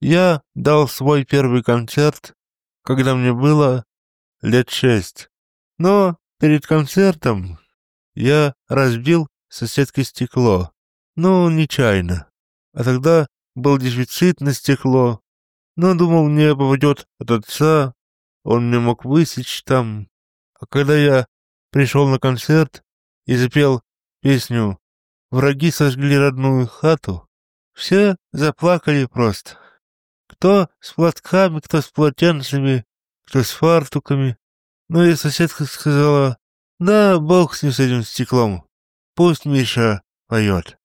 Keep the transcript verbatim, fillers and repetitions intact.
Я дал свой первый концерт, когда мне было лет шесть. Но перед концертом я разбил соседке стекло. Ну, нечаянно. А тогда был дефицит на стекло. Но думал, мне попадет от отца, он мне мог высечь там. А когда я пришел на концерт и запел песню «Враги сожгли родную хату», все заплакали просто. Кто с платками, кто с полотенцами, кто с фартуками. Ну и соседка сказала: «Да, бог с ним, с этим стеклом. Пусть Миша поет».